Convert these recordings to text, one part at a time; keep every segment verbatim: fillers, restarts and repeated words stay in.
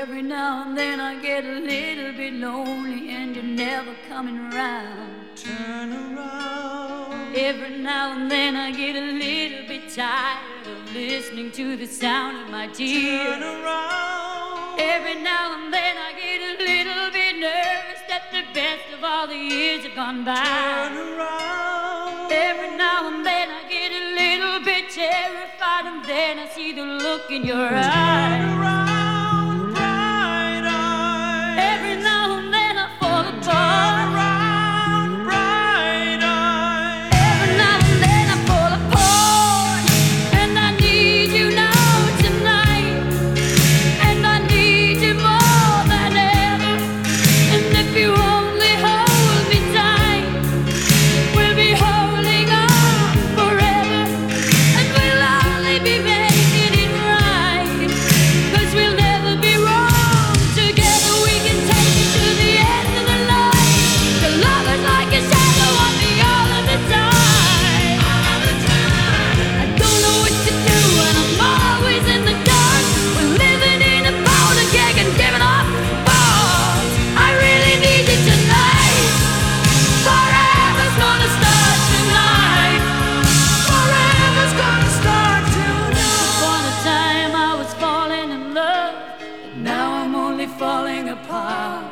Every now and then I get a little bit lonely and you're never coming round. Turn around. Every now and then I get a little bit tired of listening to the sound of my tears. Turn around. Every now and then I get a little bit nervous that the best of all the years have gone by. Turn around. Every now and then I get a little bit terrified, and then I see the look in your eyes. Turn around, bright eyes. Every now and then I fall Turn apart. around, bright eyes. Every now and then I fall apart, and I need you now tonight, and I need you more than ever. And if you only hold me tight, we'll be holding on forever, and we'll only be making it right, 'cause we'll never be wrong. Together we can take it to the end of the line. The love is like a shadow on me all of the time. All of the time. I don't know what to do and I'm always in the dark. We're living in a powder keg and giving off balls. I really need you tonight. Forever's gonna start tonight. Forever's gonna start tonight. Upon a time I was falling in love, but now I'm only falling apart.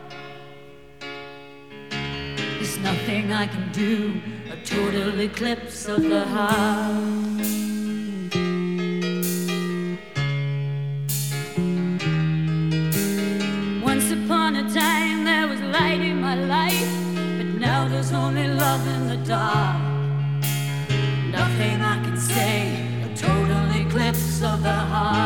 There's nothing I can do, a total eclipse of the heart. Once upon a time there was light in my life, but now there's only love in the dark. Nothing I can say, a total eclipse of the heart.